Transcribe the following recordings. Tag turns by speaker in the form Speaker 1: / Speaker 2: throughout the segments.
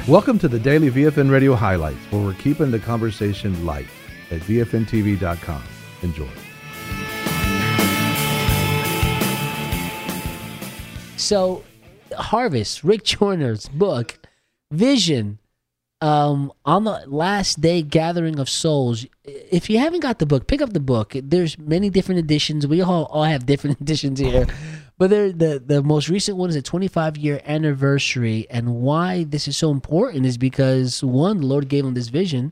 Speaker 1: Welcome to the Daily VFN Radio Highlights, where we're keeping the conversation light at VFNTV.com. Enjoy.
Speaker 2: So, Harvest, Rick Joyner's book, Vision, on the last day gathering of souls. If you haven't got the book, pick up the book. There's many different editions. We all have different editions here. But the most recent one is a 25-year anniversary. And why this is so important is because, one, the Lord gave him this vision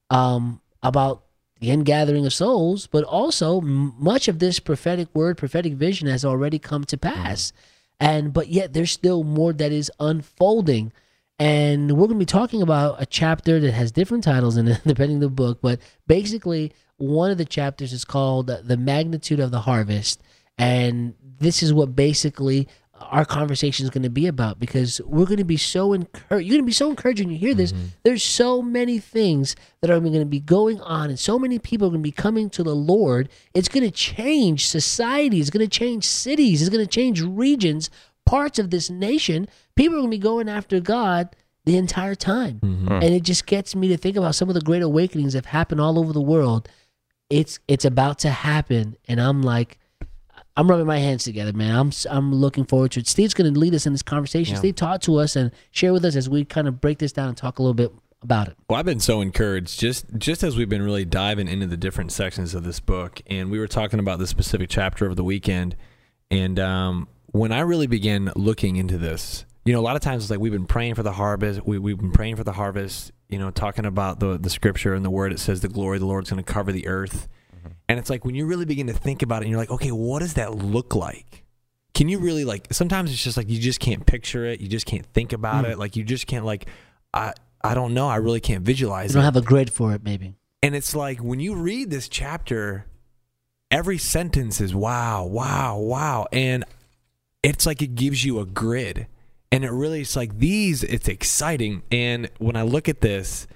Speaker 2: about the ingathering of souls, but also much of this prophetic word, prophetic vision has already come to pass. But yet there's still more that is unfolding. And we're going to be talking about a chapter that has different titles in it, depending on the book. But basically, one of the chapters is called The Magnitude of the Harvest. And this is what basically our conversation is going to be about, because we're going to be so encouraged. You're going to be so encouraged when you hear this. There's so many things that are going to be going on, and so many people are going to be coming to the Lord. It's going to change society. It's going to change cities. It's going to change regions, parts of this nation. People are going to be going after God the entire time. And it just gets me to think about some of the great awakenings that have happened all over the world. It's about to happen, and I'm like, I'm rubbing my hands together, man. I'm looking forward to it. Steve's going to lead us in this conversation. Yeah. Steve, talk to us and share with us as we kind of break this down and talk a little bit about it.
Speaker 3: Well, I've been so encouraged just as we've been really diving into the different sections of this book, and we were talking about this specific chapter over the weekend. And when I really began looking into this, a lot of times it's like we've been praying for the harvest. We've been praying for the harvest. Talking about the scripture and the word. It says the glory of the Lord is going to cover the earth. And it's like when you really begin to think about it, and you're like, okay, what does that look like? Can you really, sometimes it's just like you just can't picture it. You just can't think about it. Like you just can't, I don't know. I really can't visualize it.
Speaker 2: You don't have a grid for it, maybe.
Speaker 3: And it's like when you read this chapter, every sentence is wow, wow, wow. And it's like it gives you a grid. And it really, it's like it's exciting. And when I look at this,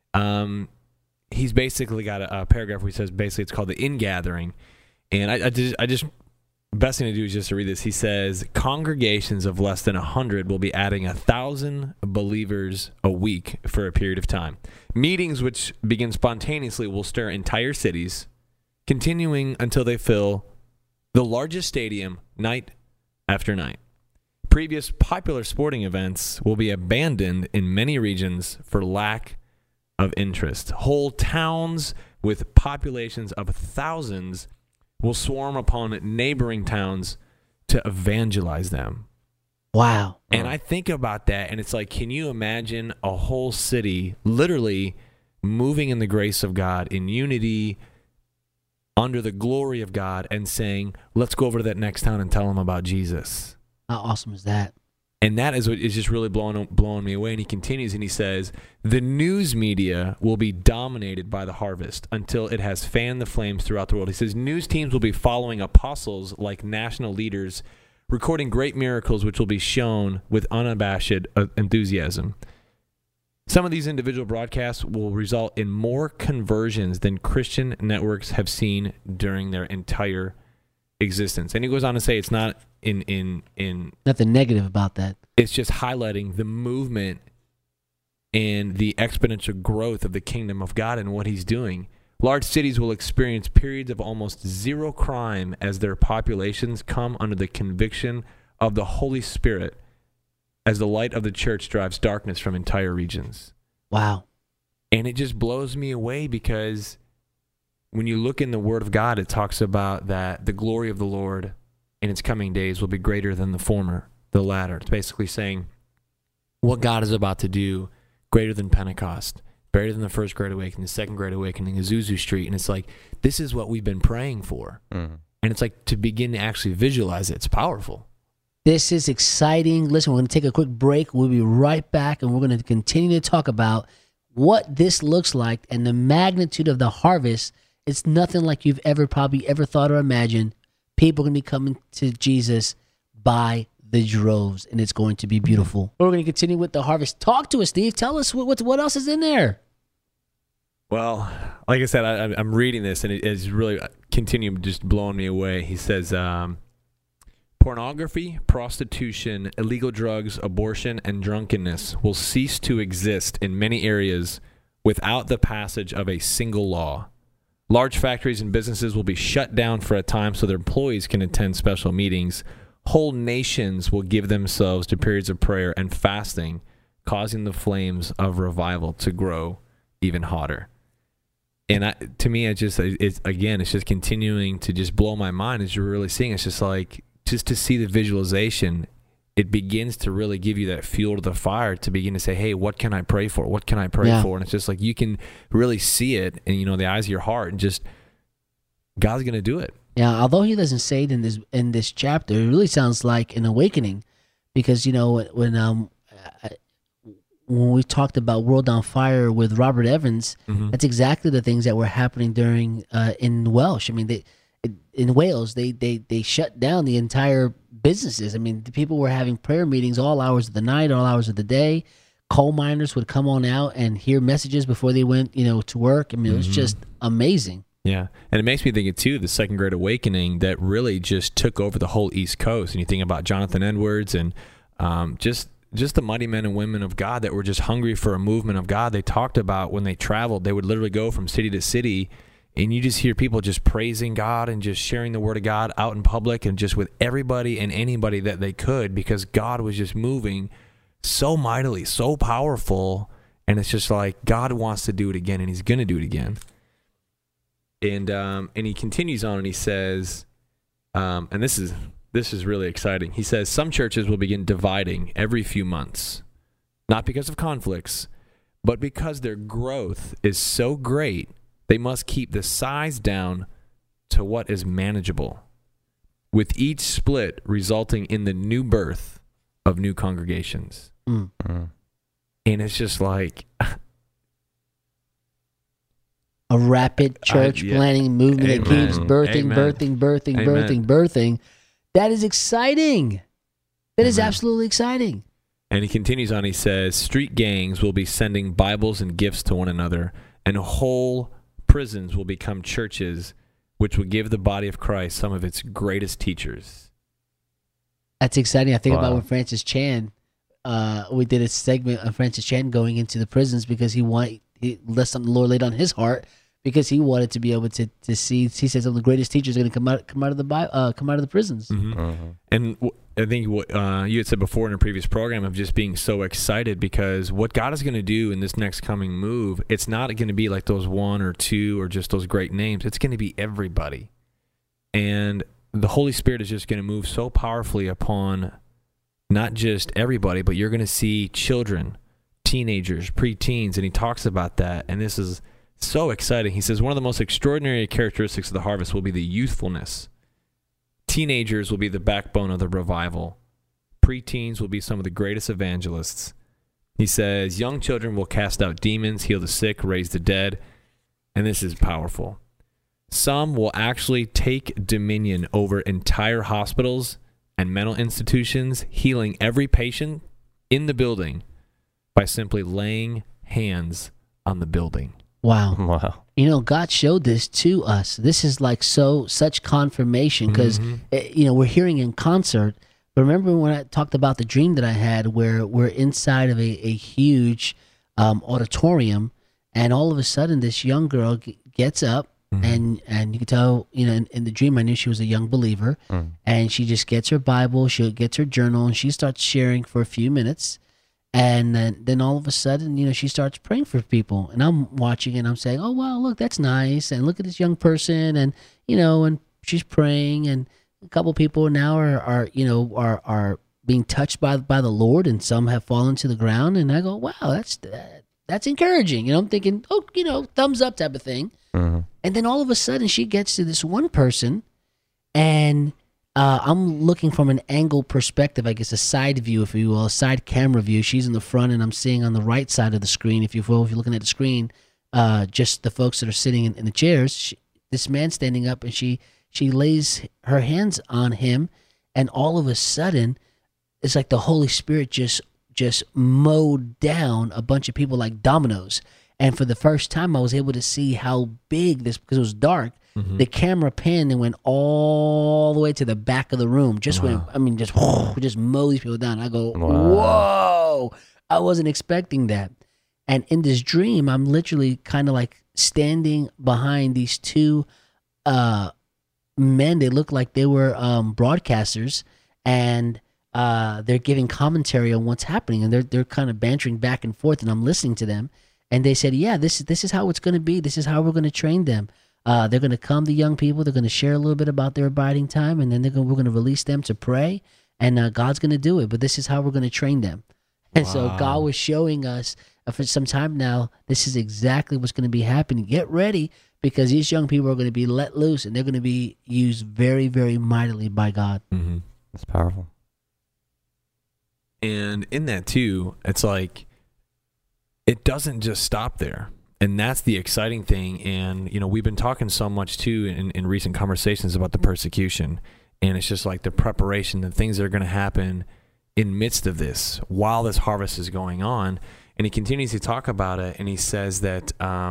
Speaker 3: he's basically got a paragraph where he says basically it's called the ingathering. And I just best thing to do is just to read this. He says congregations of less than 100 will be adding 1,000 believers a week for a period of time. Meetings which begin spontaneously will stir entire cities, continuing until they fill the largest stadium night after night. Previous popular sporting events will be abandoned in many regions for lack of interest. Whole towns with populations of thousands will swarm upon neighboring towns to evangelize them.
Speaker 2: Wow.
Speaker 3: And I think about that, and it's like, can you imagine a whole city literally moving in the grace of God, in unity, under the glory of God, and saying, let's go over to that next town and tell them about Jesus?
Speaker 2: How awesome is that?
Speaker 3: And that is what is just really blowing me away. And he continues and he says, the news media will be dominated by the harvest until it has fanned the flames throughout the world. He says news teams will be following apostles like national leaders, recording great miracles which will be shown with unabashed enthusiasm. Some of these individual broadcasts will result in more conversions than Christian networks have seen during their entire existence. And he goes on to say it's not in
Speaker 2: nothing negative about that.
Speaker 3: It's just highlighting the movement and the exponential growth of the kingdom of God and what he's doing. Large cities will experience periods of almost zero crime as their populations come under the conviction of the Holy Spirit as the light of the church drives darkness from entire regions.
Speaker 2: Wow.
Speaker 3: And it just blows me away because when you look in the Word of God, it talks about that the glory of the Lord in its coming days will be greater than the former, the latter. It's basically saying what God is about to do, greater than Pentecost, greater than the first Great Awakening, the second Great Awakening, Azusa Street. And it's like, this is what we've been praying for. And it's like to begin to actually visualize it. It's powerful.
Speaker 2: This is exciting. Listen, we're going to take a quick break. We'll be right back, and we're going to continue to talk about what this looks like and the magnitude of the harvest. It's nothing like you've probably ever thought or imagined. People are going to be coming to Jesus by the droves, and it's going to be beautiful. We're going to continue with the harvest. Talk to us, Steve. Tell us what else is in there.
Speaker 3: Well, like I said, I'm reading this, and it is really continuing just blowing me away. He says, Pornography, prostitution, illegal drugs, abortion, and drunkenness will cease to exist in many areas without the passage of a single law. Large factories and businesses will be shut down for a time so their employees can attend special meetings. Whole nations will give themselves to periods of prayer and fasting, causing the flames of revival to grow even hotter. And to me, it's just continuing to just blow my mind as you're really seeing. It's just like, just to see the visualization, it begins to really give you that fuel to the fire to begin to say, hey, what can I pray for? What can I pray for? And it's just like you can really see it in, the eyes of your heart, and just God's going to do it.
Speaker 2: Yeah, although he doesn't say it in this chapter, it really sounds like an awakening, because when we talked about World on Fire with Robert Evans, that's exactly the things that were happening during in Welsh. I mean, in Wales, they shut down the entire businesses. I mean, the people were having prayer meetings all hours of the night, all hours of the day. Coal miners would come on out and hear messages before they went, to work. I mean, it was just amazing.
Speaker 3: Yeah, and it makes me think, too, the Second Great Awakening that really just took over the whole East Coast. And you think about Jonathan Edwards and just the mighty men and women of God that were just hungry for a movement of God. They talked about when they traveled, they would literally go from city to city, and you just hear people just praising God and just sharing the word of God out in public and just with everybody and anybody that they could, because God was just moving so mightily, so powerful. And it's just like God wants to do it again, and he's going to do it again. And he continues on and he says, and this is really exciting. He says, some churches will begin dividing every few months, not because of conflicts, but because their growth is so great, they must keep the size down to what is manageable, with each split resulting in the new birth of new congregations. And it's just like
Speaker 2: a rapid church planting movement that keeps birthing. That is exciting. That is absolutely exciting.
Speaker 3: And he continues on. He says, street gangs will be sending Bibles and gifts to one another, and whole prisons will become churches, which will give the body of Christ some of its greatest teachers.
Speaker 2: That's exciting. I think about when Francis Chan, we did a segment of Francis Chan going into the prisons because he let something the Lord laid on his heart, because he wanted to be able to see. He says some of the greatest teachers are going to come out of the prisons.
Speaker 3: And I think what you had said before in a previous program of just being so excited, because what God is going to do in this next coming move, it's not going to be like those one or two or just those great names. It's going to be everybody. And the Holy Spirit is just going to move so powerfully upon not just everybody, but you're going to see children, teenagers, preteens, and he talks about that. And this is so exciting. He says one of the most extraordinary characteristics of the harvest will be the youthfulness. Teenagers will be the backbone of the revival. Preteens will be some of the greatest evangelists. He says young children will cast out demons, heal the sick, raise the dead. And this is powerful. Some will actually take dominion over entire hospitals and mental institutions, healing every patient in the building by simply laying hands on the building.
Speaker 2: Wow. God showed this to us. This is like such confirmation, because, we're hearing in concert. But remember when I talked about the dream that I had where we're inside of a huge auditorium, and all of a sudden this young girl gets up, and you can tell, in the dream I knew she was a young believer, and she just gets her Bible, she gets her journal, and she starts sharing for a few minutes. And then all of a sudden, she starts praying for people. And I'm watching and I'm saying, oh, wow, look, that's nice. And look at this young person. And, and she's praying. And a couple people now are being touched by the Lord. And some have fallen to the ground. And I go, wow, that's encouraging. I'm thinking, thumbs up type of thing. And then all of a sudden she gets to this one person, and I'm looking from an angle perspective, I guess a side view, if you will, a side camera view. She's in the front, and I'm seeing on the right side of the screen, if you will, if you're looking at the screen, just the folks that are sitting in the chairs. This man standing up, and she lays her hands on him, and all of a sudden, it's like the Holy Spirit just mowed down a bunch of people like dominoes. And for the first time, I was able to see how big this, because it was dark, The camera panned and went all the way to the back of the room. Just just mow these people down. I go, whoa! I wasn't expecting that. And in this dream, I'm literally kind of like standing behind these two men. They look like they were broadcasters, and they're giving commentary on what's happening, and they're kind of bantering back and forth, and I'm listening to them. And they said, yeah, this is how it's going to be. This is how we're going to train them. They're going to come, the young people. They're going to share a little bit about their abiding time, and then we're going to release them to pray, and God's going to do it. But this is how we're going to train them. And so God was showing us for some time now, this is exactly what's going to be happening. Get ready, because these young people are going to be let loose, and they're going to be used very, very mightily by God.
Speaker 3: Mm-hmm.
Speaker 4: That's powerful.
Speaker 3: And in that too, it's like it doesn't just stop there. And that's the exciting thing. And, we've been talking so much too in recent conversations about the persecution. And it's just like the preparation, the things that are going to happen in midst of this, while this harvest is going on. And he continues to talk about it, and he says that,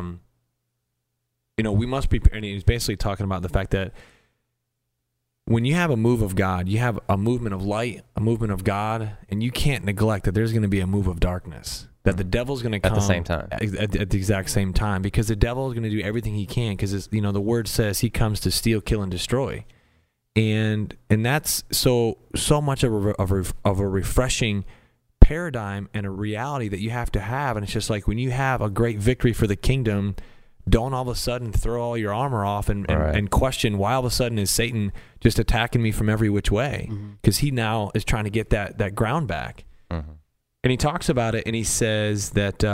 Speaker 3: we must prepare. And he's basically talking about the fact that when you have a move of God, you have a movement of light, a movement of God, and you can't neglect that there's going to be a move of darkness, that the devil's going to come
Speaker 4: at the same time,
Speaker 3: at the exact same time, because the devil is going to do everything he can, because the word says he comes to steal, kill, and destroy. And that's so much of a refreshing paradigm and a reality that you have to have. And it's just like when you have a great victory for the kingdom, don't all of a sudden throw all your armor off and question why all of a sudden is Satan just attacking me from every which way, because he now is trying to get that ground back. And he talks about it, and he says that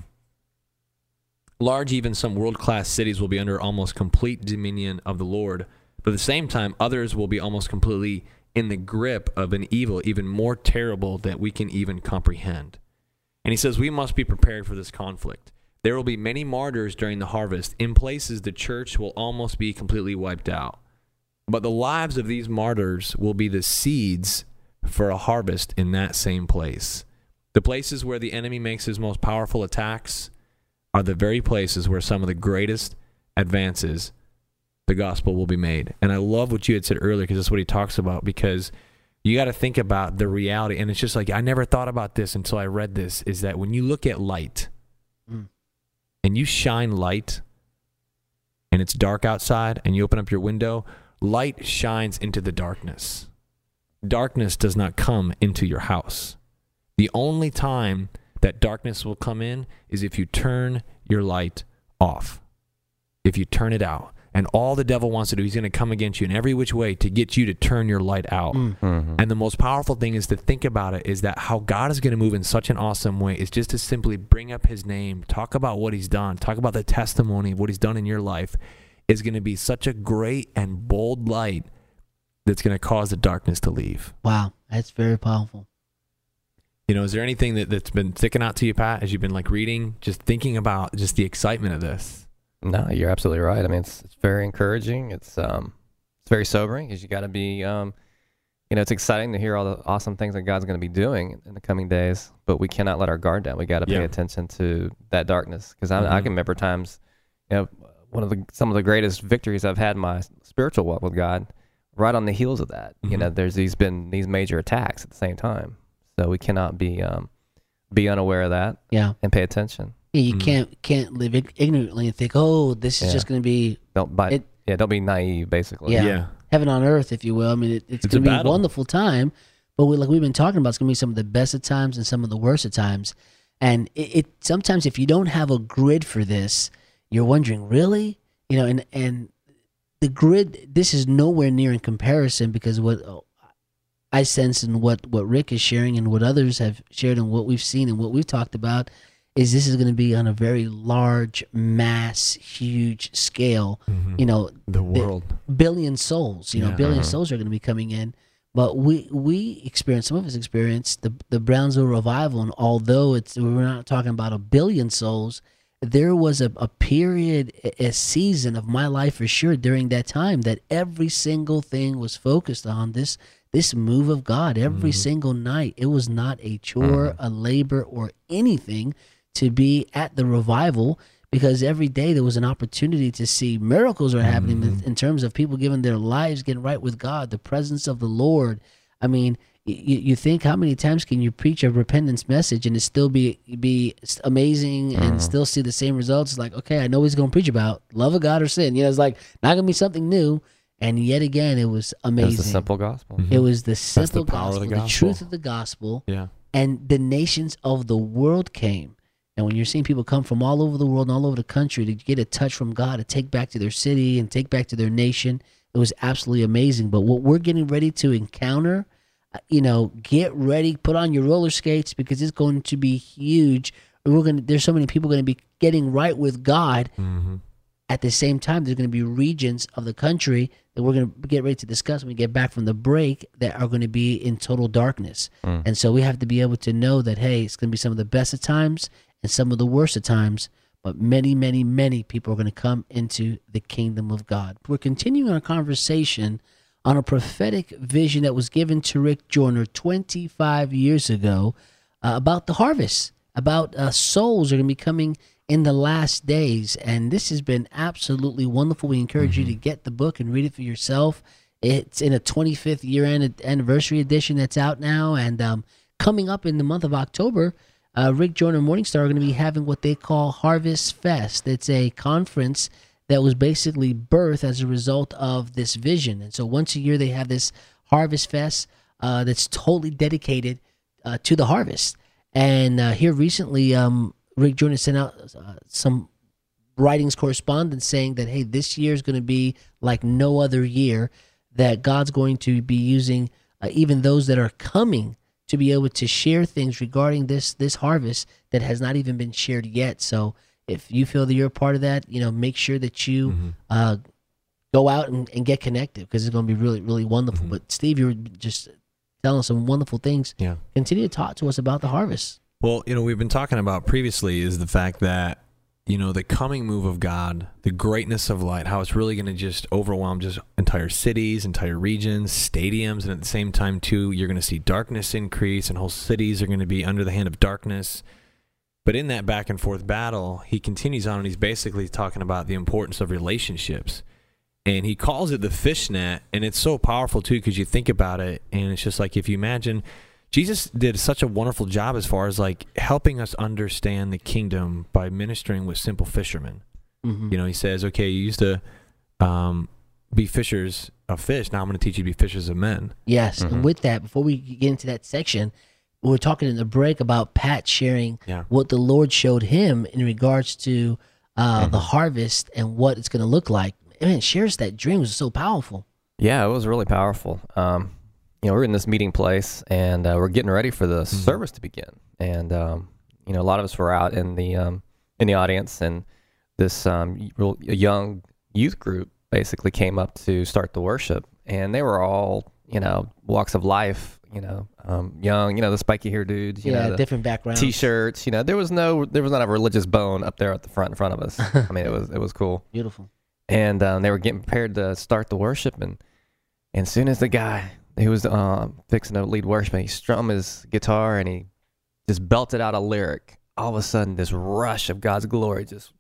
Speaker 3: large, even some world-class cities will be under almost complete dominion of the Lord. But at the same time, others will be almost completely in the grip of an evil even more terrible than we can even comprehend. And he says we must be prepared for this conflict. There will be many martyrs during the harvest. In places, the church will almost be completely wiped out. But the lives of these martyrs will be the seeds for a harvest in that same place. The places where the enemy makes his most powerful attacks are the very places where some of the greatest advances the gospel will be made. And I love what you had said earlier, because that's what he talks about, because you got to think about the reality. And it's just like, I never thought about this until I read this, is that when you look at light and you shine light and it's dark outside and you open up your window, light shines into the darkness. Darkness does not come into your house. The only time that darkness will come in is if you turn your light off, if you turn it out. And all the devil wants to do, he's going to come against you in every which way to get you to turn your light out. And the most powerful thing is to think about it, is that how God is going to move in such an awesome way is just to simply bring up his name, talk about what he's done, talk about the testimony of what he's done in your life, is going to be such a great and bold light that's going to cause the darkness to leave.
Speaker 2: Wow, that's very powerful.
Speaker 3: Is there anything that's been sticking out to you, Pat, as you've been reading, just thinking about just the excitement of this?
Speaker 4: No, you're absolutely right. I mean, it's very encouraging. It's very sobering, because you got to be, it's exciting to hear all the awesome things that God's going to be doing in the coming days, but we cannot let our guard down. We got to pay attention to that darkness, because I can remember times, some of the greatest victories I've had in my spiritual walk with God, right on the heels of that. There's been these major attacks at the same time, so we cannot be unaware of that. And pay attention.
Speaker 2: Yeah, you can't live ignorantly and think, oh, this is just going to be...
Speaker 4: Don't be naive, basically.
Speaker 2: Yeah. Heaven on earth, if you will. I mean, it's going to be a wonderful time, but like we've been talking about, it's going to be some of the best of times and some of the worst of times. And it sometimes, if you don't have a grid for this, you're wondering, really? And the grid, this is nowhere near in comparison, because what I sense and what Rick is sharing and what others have shared and what we've seen and what we've talked about is this is going to be on a very large, mass, huge scale.
Speaker 3: The world.
Speaker 2: Billion souls, billion souls are going to be coming in. But we experienced, some of us experienced the Brownsville revival, and although we're not talking about a billion souls, there was a period, a season of my life for sure during that time that every single thing was focused on this move of God every single night. It was not a chore, a labor, or anything to be at the revival, because every day there was an opportunity to see miracles are happening in terms of people giving their lives, getting right with God, the presence of the Lord. I mean, you think, how many times can you preach a repentance message and it still be amazing and still see the same results? It's like, okay, I know what he's going to preach about, love of God or sin. It's like not going to be something new. And yet again, it was amazing.
Speaker 4: It was the simple gospel.
Speaker 2: It was the simple
Speaker 3: the power of
Speaker 2: gospel,
Speaker 3: the
Speaker 2: the truth of the gospel.
Speaker 3: Yeah.
Speaker 2: And the nations of the world came. And when you're seeing people come from all over the world and all over the country to get a touch from God, to take back to their city and take back to their nation, it was absolutely amazing. But what we're getting ready to encounter, get ready, put on your roller skates, because it's going to be huge. There's so many people going to be getting right with God. At the same time, there's going to be regions of the country that we're going to get ready to discuss when we get back from the break that are going to be in total darkness. And so we have to be able to know that, hey, it's going to be some of the best of times and some of the worst of times, but many, many, many people are going to come into the kingdom of God. We're continuing our conversation on a prophetic vision that was given to Rick Joyner 25 years ago about the harvest, about souls are going to be coming in the last days. And this has been absolutely wonderful. We encourage you to get the book and read it for yourself. It's in a 25th year anniversary edition that's out now. And coming up in the month of October, Rick Joyner and Morningstar are going to be having what they call Harvest Fest. It's a conference that was basically birthed as a result of this vision. And so once a year they have this Harvest Fest that's totally dedicated to the harvest. And here recently, Rick Joyner sent out some writings correspondence saying that, hey, this year is going to be like no other year, that God's going to be using even those that are coming to be able to share things regarding this harvest that has not even been shared yet. So if you feel that you're a part of that, make sure that you go out and get connected, because it's going to be really, really wonderful. But Steve, you were just telling some wonderful things.
Speaker 3: Yeah.
Speaker 2: Continue to talk to us about the harvest.
Speaker 3: Well, we've been talking about previously is the fact that, the coming move of God, the greatness of light, how it's really going to just overwhelm just entire cities, entire regions, stadiums, and at the same time, too, you're going to see darkness increase, and whole cities are going to be under the hand of darkness. But in that back and forth battle, he continues on, and he's basically talking about the importance of relationships. And he calls it the fishnet, and it's so powerful, too, because you think about it, and it's just like, if you imagine, Jesus did such a wonderful job as far as like helping us understand the kingdom by ministering with simple fishermen. He says, okay, you used to be fishers of fish. Now I'm going to teach you to be fishers of men.
Speaker 2: Yes. And with that, before we get into that section, we were talking in the break about Pat sharing what the Lord showed him in regards to the harvest and what it's going to look like. Man, shares that dream was so powerful.
Speaker 4: Yeah, it was really powerful. We're in this meeting place, and we're getting ready for the service to begin. And a lot of us were out in the audience, and this real young youth group basically came up to start the worship, and they were all walks of life, young, the spiky hair dudes, the
Speaker 2: different backgrounds,
Speaker 4: t-shirts. There was not a religious bone up there at the front in front of us. I mean, it was cool,
Speaker 2: beautiful.
Speaker 4: And they were getting prepared to start the worship, and as soon as the guy who was fixing to lead worship, he strummed his guitar and he just belted out a lyric. All of a sudden, this rush of God's glory just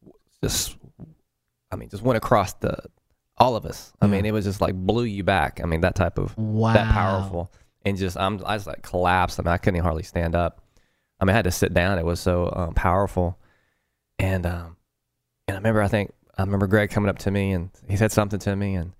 Speaker 4: went across all of us. I mean, it was just like blew you back. I mean, that type of that powerful, and I just like collapsed. I mean, I couldn't even hardly stand up. I mean, I had to sit down. It was so powerful, and I remember Greg coming up to me and he said something to me, and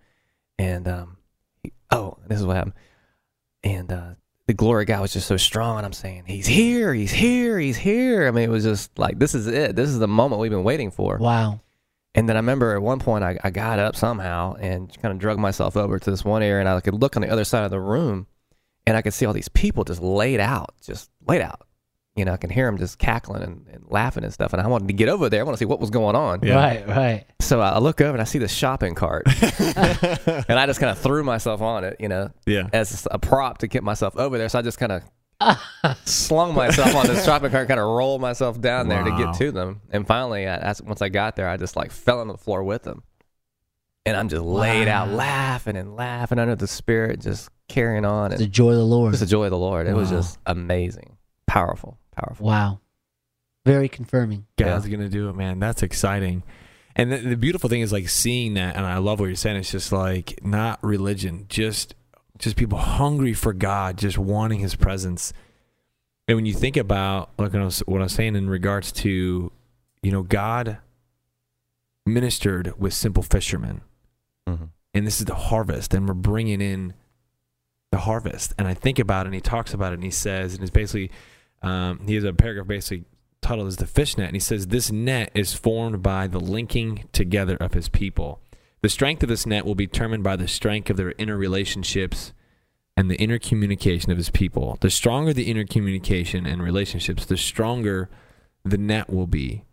Speaker 4: this is what happened. And the glory of God was just so strong, and I'm saying, he's here, he's here, he's here. I mean, it was just like, this is it. This is the moment we've been waiting for.
Speaker 2: Wow. And
Speaker 4: then I remember at one point I got up somehow and kind of drug myself over to this one area, and I could look on the other side of the room, and I could see all these people just laid out. I can hear them just cackling and laughing and stuff. And I wanted to get over there. I want to see what was going on.
Speaker 2: Yeah. Right.
Speaker 4: So I look over and I see the shopping cart. And I just kind of threw myself on it, as a prop to get myself over there. So I just kind of slung myself on this shopping cart, kind of rolled myself down there to get to them. And finally, once I got there, I just like fell on the floor with them. And I'm just laid out laughing and laughing under the Spirit, just carrying on.
Speaker 2: The joy of the Lord.
Speaker 4: Just the joy of the Lord. It was just amazing. Powerful.
Speaker 2: Wow. Very confirming.
Speaker 3: God's going to do it, man. That's exciting. And the beautiful thing is like seeing that, and I love what you're saying. It's just like not religion, just people hungry for God, just wanting His presence. And when you think about like what I was saying in regards to, God ministered with simple fishermen, and this is the harvest, and we're bringing in the harvest. And I think about it, and he talks about it, and he says, and it's basically, he has a paragraph basically titled as the fish net, and he says, this net is formed by the linking together of His people. The strength of this net will be determined by the strength of their inner relationships and the inner communication of His people. The stronger the inner communication and relationships, the stronger the net will be.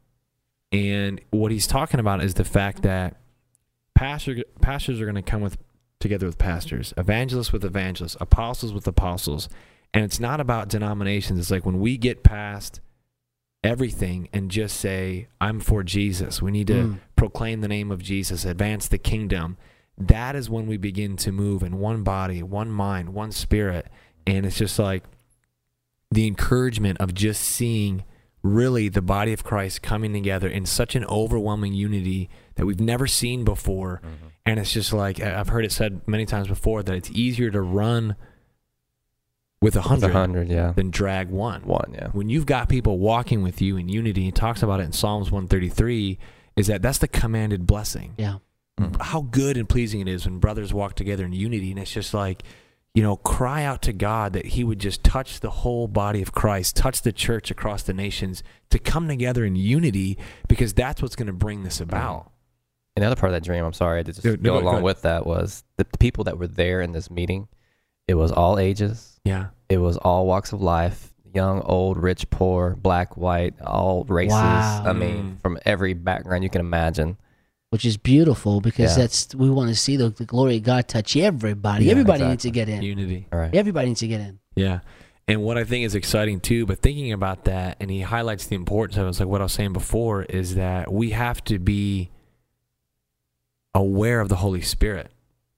Speaker 3: And what he's talking about is the fact that pastors are going to come together with pastors, evangelists with evangelists, apostles with apostles. And it's not about denominations. It's like when we get past everything and just say, I'm for Jesus. We need to proclaim the name of Jesus, advance the kingdom. That is when we begin to move in one body, one mind, one spirit. And it's just like the encouragement of just seeing really the body of Christ coming together in such an overwhelming unity that we've never seen before. And it's just like, I've heard it said many times before that it's easier to run with 100 than drag one. When you've got people walking with you in unity, he talks about it in Psalms 133, is that's the commanded blessing.
Speaker 2: Yeah.
Speaker 3: How good and pleasing it is when brothers walk together in unity. And it's just like, cry out to God that He would just touch the whole body of Christ, touch the church across the nations to come together in unity, because that's what's going to bring this about.
Speaker 4: Another part of that dream, I'm sorry, to just go along with that, was the people that were there in this meeting. It was all ages.
Speaker 3: Yeah.
Speaker 4: It was all walks of life, young, old, rich, poor, black, white, all races.
Speaker 2: Wow.
Speaker 4: I mean, from every background you can imagine.
Speaker 2: Which is beautiful, because we want to see the glory of God touch everybody.
Speaker 3: Yeah,
Speaker 2: everybody needs to get in.
Speaker 3: Unity.
Speaker 4: All right.
Speaker 2: Everybody needs to get in.
Speaker 3: Yeah. And what I think is exciting too, but thinking about that, and he highlights the importance of it, it's like what I was saying before, is that we have to be aware of the Holy Spirit.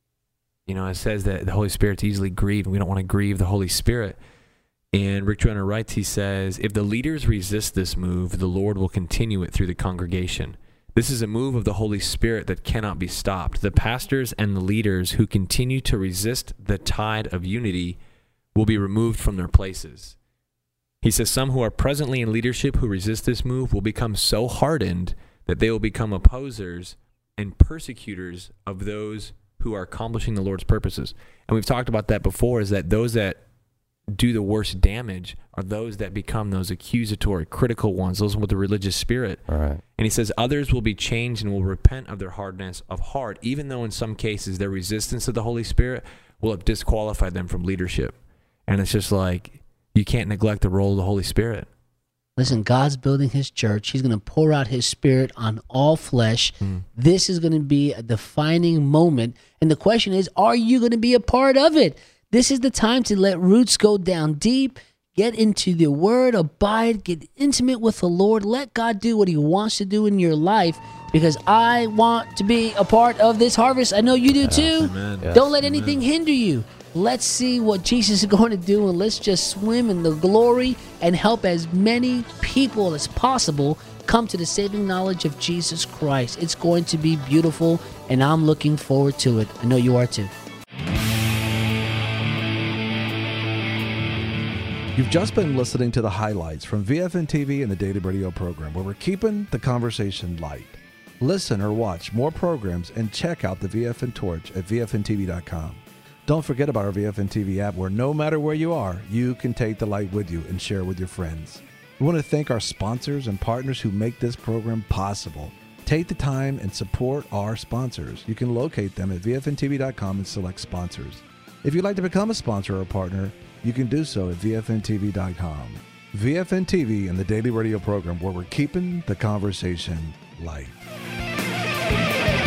Speaker 3: It says that the Holy Spirit's easily grieved, and we don't want to grieve the Holy Spirit. And Rick Joyner writes, he says, if the leaders resist this move, the Lord will continue it through the congregation. This is a move of the Holy Spirit that cannot be stopped. The pastors and the leaders who continue to resist the tide of unity will be removed from their places. He says some who are presently in leadership who resist this move will become so hardened that they will become opposers and persecutors of those who are accomplishing the Lord's purposes. And we've talked about that before, is that those that do the worst damage are those that become those accusatory, critical ones, those with the religious spirit.
Speaker 4: All right.
Speaker 3: And he says others will be changed and will repent of their hardness of heart, even though in some cases their resistance to the Holy Spirit will have disqualified them from leadership. And it's just like, you can't neglect the role of the Holy Spirit.
Speaker 2: Listen, God's building His church. He's going to pour out His Spirit on all flesh. This is going to be a defining moment. And the question is, are you going to be a part of it? This is the time to let roots go down deep, get into the Word, abide, get intimate with the Lord. Let God do what He wants to do in your life, because I want to be a part of this harvest. I know you do too.
Speaker 3: Amen.
Speaker 4: Yes.
Speaker 2: Don't let anything hinder you. Let's see what Jesus is going to do, and let's just swim in the glory and help as many people as possible come to the saving knowledge of Jesus Christ. It's going to be beautiful, and I'm looking forward to it. I know you are too.
Speaker 1: You've just been listening to the highlights from VFN TV and the Daily Radio program, where we're keeping the conversation light. Listen or watch more programs and check out the VFN Torch at VFNTV.com. Don't forget about our VFN TV app, where no matter where you are, you can take the light with you and share with your friends. We want to thank our sponsors and partners who make this program possible. Take the time and support our sponsors. You can locate them at VFNTV.com and select sponsors. If you'd like to become a sponsor or a partner, you can do so at VFNTV.com. VFN TV and the Daily Radio program, where we're keeping the conversation light.